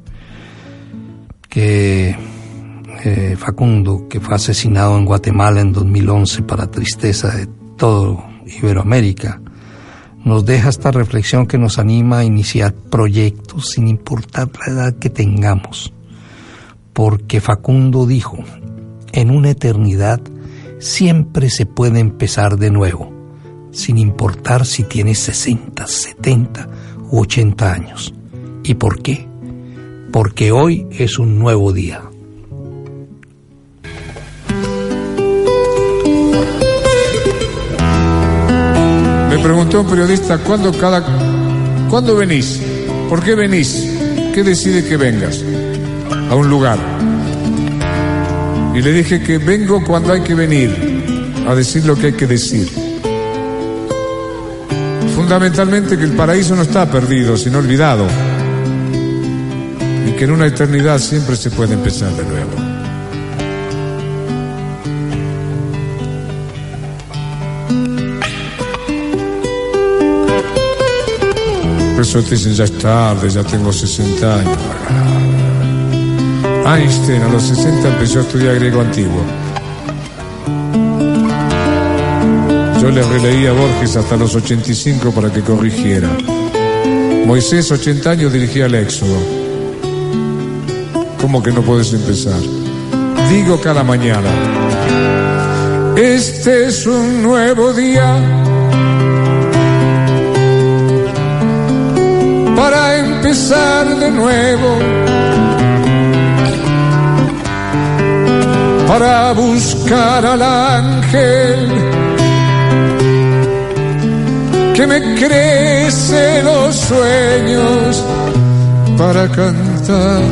que eh, Facundo, que fue asesinado en Guatemala en dos mil once para tristeza de todo Iberoamérica, nos deja esta reflexión que nos anima a iniciar proyectos sin importar la edad que tengamos, porque Facundo dijo: en una eternidad siempre se puede empezar de nuevo, sin importar si tienes sesenta, setenta u ochenta años. ¿Y por qué? Porque hoy es un nuevo día. Me preguntó un periodista, ¿cuándo, cada, ¿cuándo venís? ¿Por qué venís? ¿Qué decide que vengas a un lugar? Y le dije que vengo cuando hay que venir, a decir lo que hay que decir. Fundamentalmente que el paraíso no está perdido, sino olvidado. Y que en una eternidad siempre se puede empezar de nuevo. Por eso te dicen, ya es tarde, ya tengo sesenta años. Einstein a los sesenta empezó a estudiar griego antiguo. Yo le releí a Borges hasta los ochenta y cinco para que corrigiera. Moisés, ochenta años, dirigía el Éxodo. ¿Cómo que no puedes empezar? Digo cada mañana: este es un nuevo día para empezar de nuevo, para buscar al ángel que me crece los sueños, para cantar,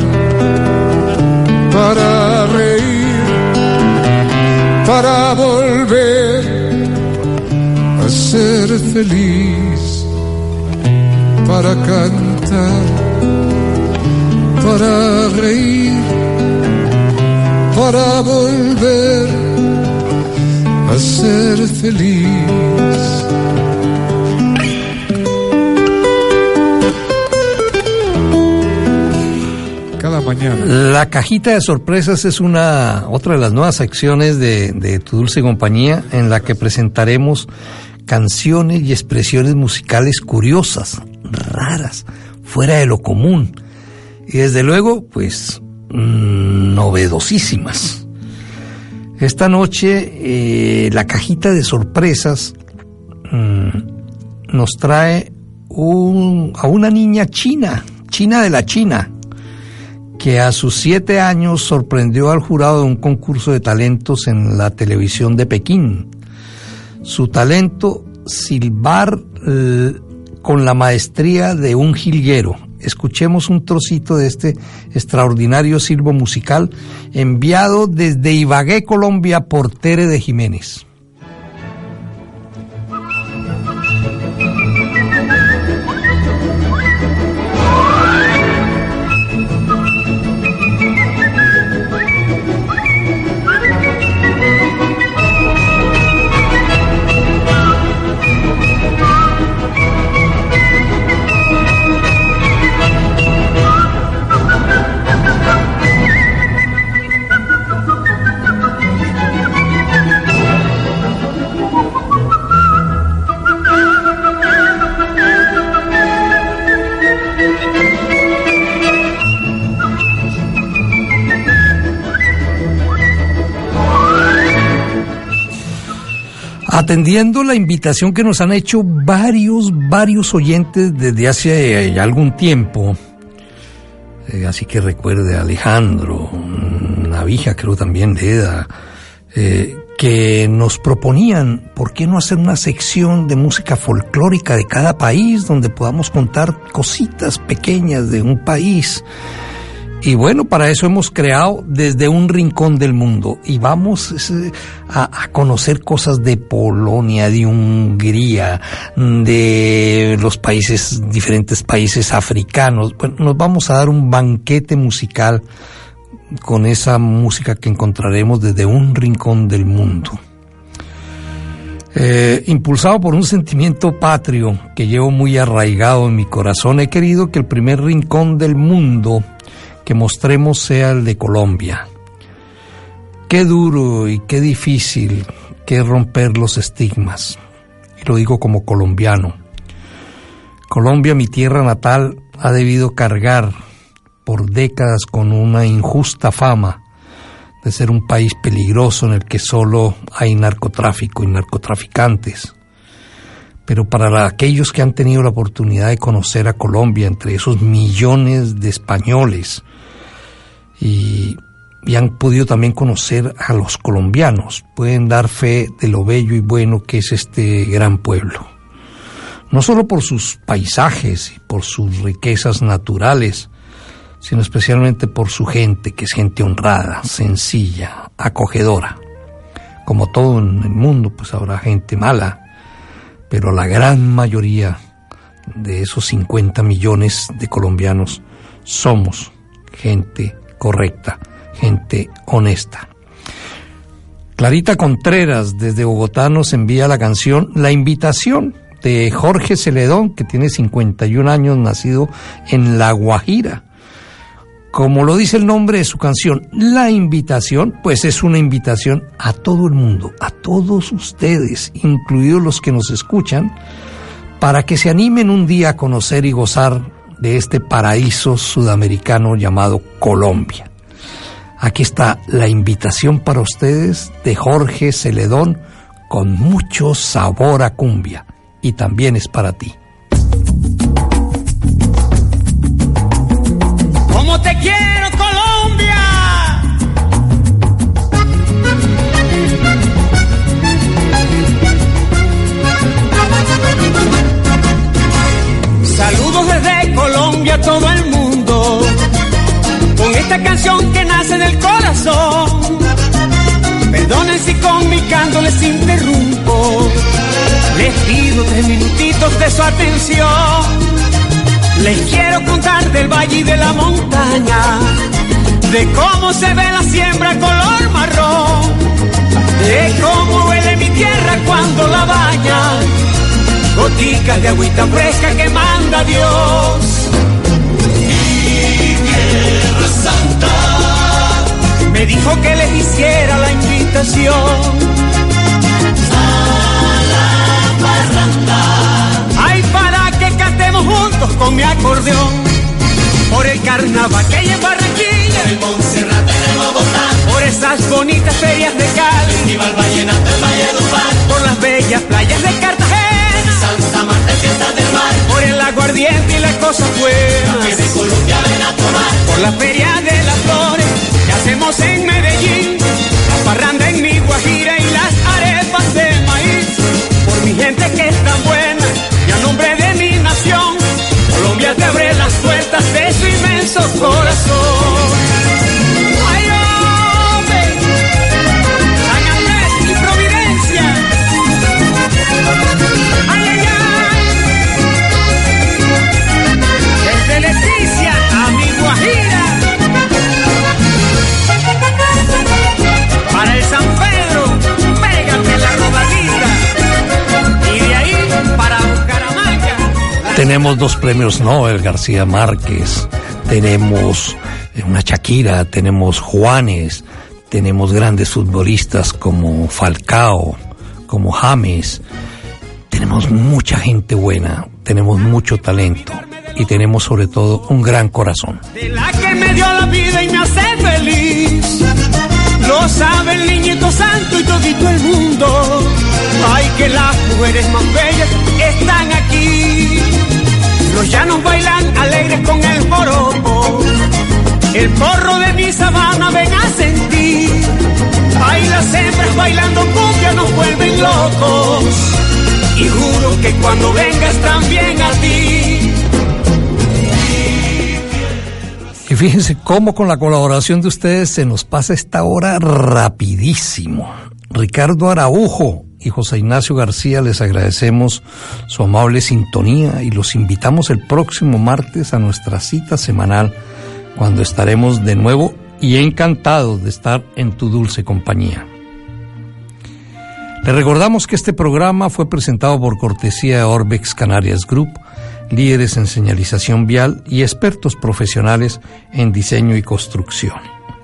para reír, para volver a ser feliz, para cantar, reír, para volver a ser feliz. Cada mañana. La cajita de sorpresas es una otra de las nuevas secciones de, de Tu Dulce Compañía, en la que presentaremos canciones y expresiones musicales curiosas, raras, fuera de lo común y desde luego pues mmm, novedosísimas. Esta noche eh, la cajita de sorpresas mmm, nos trae un, a una niña china, china de la China, que a sus siete años sorprendió al jurado de un concurso de talentos en la televisión de Pekín. Su talento, silbar eh, con la maestría de un jilguero. Escuchemos un trocito de este extraordinario silbo musical enviado desde Ibagué, Colombia, por Tere de Jiménez. Atendiendo la invitación que nos han hecho varios, varios oyentes desde hace algún tiempo, eh, así que recuerde a Alejandro, Navija, creo también Leda, eh, que nos proponían, ¿por qué no hacer una sección de música folclórica de cada país, donde podamos contar cositas pequeñas de un país? Y bueno, para eso hemos creado Desde un Rincón del Mundo, y vamos eh, a, a conocer cosas de Polonia, de Hungría, de los países, diferentes países africanos. Bueno, nos vamos a dar un banquete musical con esa música que encontraremos desde un rincón del mundo. Eh, impulsado por un sentimiento patrio que llevo muy arraigado en mi corazón, he querido que el primer rincón del mundo que mostremos sea el de Colombia. Qué duro y qué difícil que es romper los estigmas, y lo digo como colombiano. Colombia, mi tierra natal, ha debido cargar por décadas con una injusta fama de ser un país peligroso en el que solo hay narcotráfico y narcotraficantes. Pero para aquellos que han tenido la oportunidad de conocer a Colombia, entre esos millones de españoles, y, y han podido también conocer a los colombianos, pueden dar fe de lo bello y bueno que es este gran pueblo. No solo por sus paisajes y por sus riquezas naturales, sino especialmente por su gente, que es gente honrada, sencilla, acogedora. Como todo en el mundo, pues habrá gente mala, pero la gran mayoría de esos cincuenta millones de colombianos somos gente correcta, gente honesta. Clarita Contreras desde Bogotá nos envía la canción La Invitación, de Jorge Celedón, que tiene cincuenta y un años, nacido en La Guajira. Como lo dice el nombre de su canción, La Invitación, pues es una invitación a todo el mundo, a todos ustedes, incluidos los que nos escuchan, para que se animen un día a conocer y gozar de este paraíso sudamericano llamado Colombia. Aquí está la invitación para ustedes de Jorge Celedón, con mucho sabor a cumbia, y también es para ti. ¡Cómo te quiero, Colombia! Saludos desde Colombia a todo el mundo, con esta canción que nace del corazón. Perdonen si con mi canto les interrumpo, les pido tres minutitos de su atención. Les quiero contar del valle y de la montaña, de cómo se ve la siembra color marrón, de cómo huele mi tierra cuando la bañan goticas de agüita fresca que manda Dios. Mi tierra santa me dijo que les hiciera la invitación a la parranda, ay, para que cantemos juntos con mi acordeón. Por el carnaval que hay en Barranquilla, por el Montserrat en el Bogotá, por esas bonitas ferias de Cali, Festival Vallenato en Valledupar, por las bellas playas de Cartagena, Santa Marta en Fiestas del Mar, por el aguardiente y las cosas buenas, que de Colombia ven a tomar, por la feria de las flores que hacemos en Medellín, la parranda en mi Guajira y las arepas de maíz, por mi gente que es tan buena y a nombre de mi nación, Colombia te abre las puertas de su inmenso corazón. ¡Ay, hombre! San Andrés y Providencia. ¡Ay, ay, ay! Desde Leticia a mi Guajira, para el San Pedro, pégate la rodadita, y de ahí para Bucaramanga. Tenemos dos premios Nobel, García Márquez, tenemos una Shakira, tenemos Juanes, tenemos grandes futbolistas como Falcao, como James, tenemos mucha gente buena, tenemos mucho talento y tenemos sobre todo un gran corazón. De la que me dio la vida y me hace feliz, lo sabe el niñito santo y todito el mundo, ay, que las mujeres más bellas están aquí. Los llanos bailan alegres con el joropo, el porro de mi sabana ven a sentir, ay, las hembras bailando cumbia nos vuelven locos, y juro que cuando vengas también a ti. Y fíjense cómo con la colaboración de ustedes se nos pasa esta hora rapidísimo. Ricardo Araujo y José Ignacio García, les agradecemos su amable sintonía y los invitamos el próximo martes a nuestra cita semanal, cuando estaremos de nuevo y encantados de estar en tu dulce compañía. Les recordamos que este programa fue presentado por cortesía de Orbex Canarias Group, líderes en señalización vial y expertos profesionales en diseño y construcción.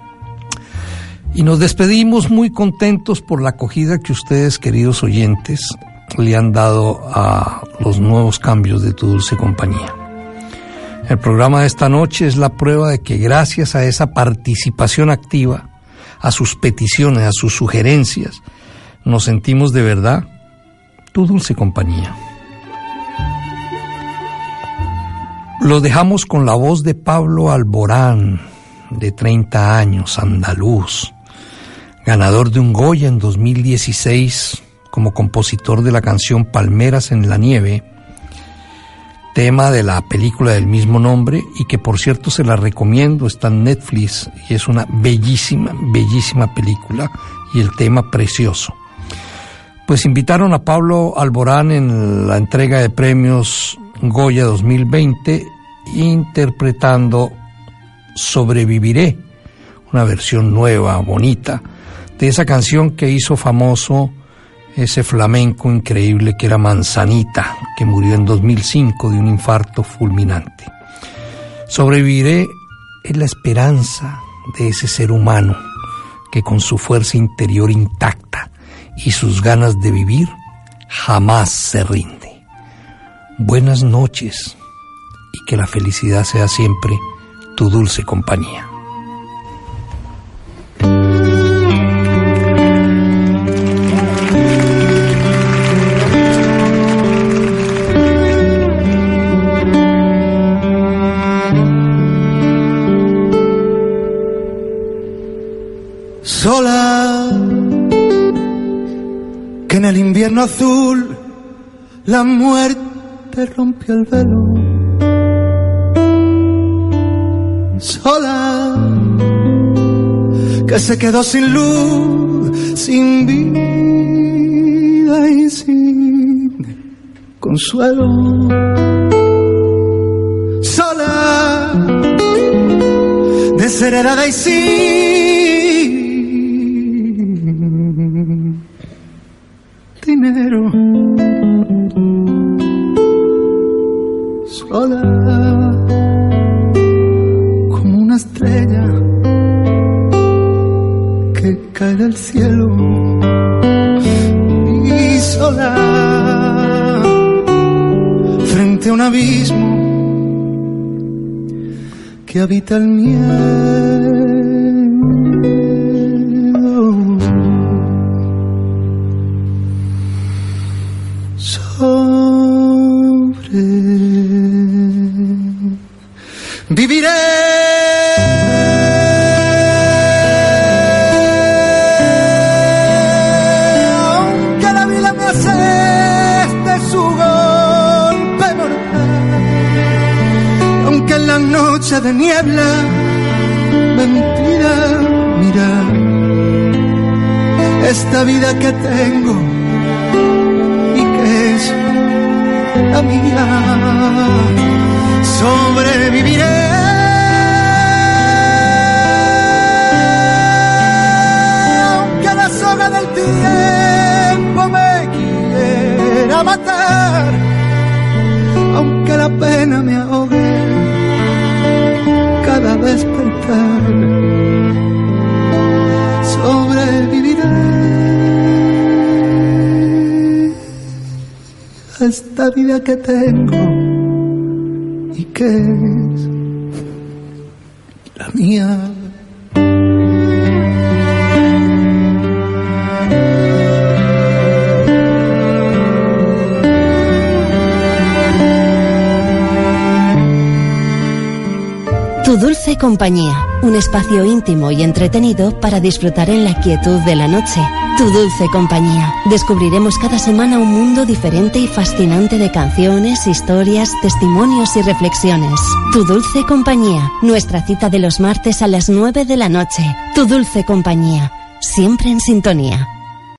Y nos despedimos muy contentos por la acogida que ustedes, queridos oyentes, le han dado a los nuevos cambios de tu dulce compañía. El programa de esta noche es la prueba de que gracias a esa participación activa, a sus peticiones, a sus sugerencias, nos sentimos de verdad tu dulce compañía. Lo dejamos con la voz de Pablo Alborán, de treinta años, andaluz, ganador de un Goya en dos mil dieciséis como compositor de la canción Palmeras en la Nieve, tema de la película del mismo nombre y que por cierto se la recomiendo, está en Netflix y es una bellísima, bellísima película y el tema precioso. Pues invitaron a Pablo Alborán en la entrega de premios Goya dos mil veinte interpretando Sobreviviré, una versión nueva, bonita, de esa canción que hizo famoso ese flamenco increíble que era Manzanita, que murió en dos mil cinco de un infarto fulminante. Sobreviviré es la esperanza de ese ser humano que con su fuerza interior intacta y sus ganas de vivir jamás se rinde. Buenas noches y que la felicidad sea siempre tu dulce compañía. Sola, que en el invierno azul la muerte rompió el velo. Sola, que se quedó sin luz, sin vida y sin consuelo. desheredada y sin dinero, sola como una estrella que cae del cielo, y sola frente a un abismo que habita el miedo. Sobre viviré aunque la vida me aseste su golpe mortal, aunque en la noche de niebla me impida mirar esta vida que tengo y que es la mía. Sobreviviré aunque la soga del tiempo me quiera matar, aunque la pena me ahogue cada despertar. Sobreviviré a esta vida que tengo y que es la mía. Tu dulce compañía, un espacio íntimo y entretenido para disfrutar en la quietud de la noche. Tu dulce compañía. Descubriremos cada semana un mundo diferente y fascinante de canciones, historias, testimonios y reflexiones. Tu dulce compañía. Nuestra cita de los martes a las nueve de la noche. Tu dulce compañía. Siempre en sintonía.